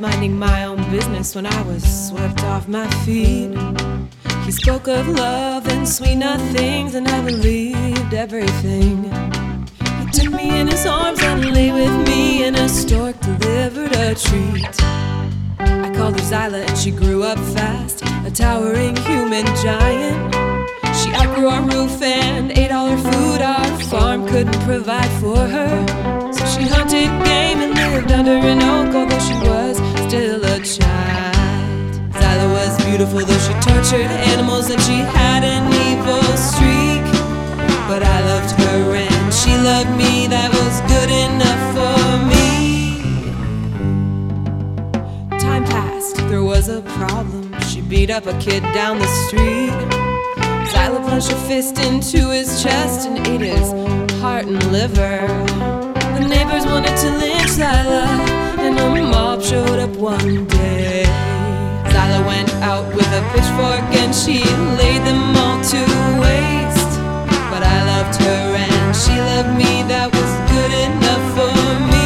minding my own business when I was swept off my feet. He spoke of love and sweet nothings, and I believed everything. He took me in his arms and lay with me, and a stork delivered a treat. I called her Zyla and she grew up fast, a towering human giant. She outgrew our roof and ate all her food our farm couldn't provide for her. So she hunted game and lived under an oak, although she was still a child. Zyla was beautiful, though she tortured animals and she had an evil streak. But I loved her and she loved me, that was good enough for me. Time passed, there was a problem. She beat up a kid down the street. Zyla plunged her fist into his chest and ate his heart and liver. The neighbors wanted to lynch Zyla, and a mob showed up one day. Zyla went out with a pitchfork and she laid them all to waste. But I loved her and she loved me, that was good enough for me.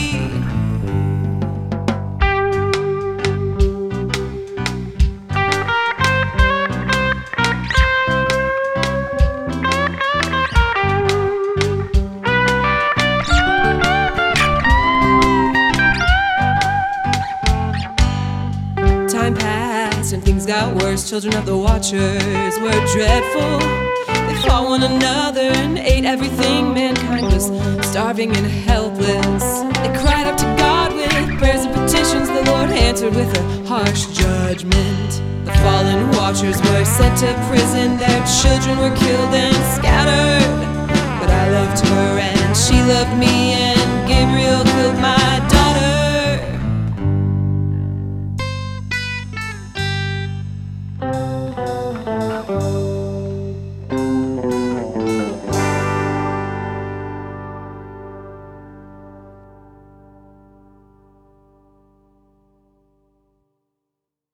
Time passed and things got worse. Children of the Watchers were dreadful. They fought one another and ate everything. Mankind was starving and helpless. They cried up to God with prayers and petitions. The Lord answered with a harsh judgment. The fallen Watchers were sent to prison. Their children were killed and scattered. But I loved her and she loved me, and Gabriel killed my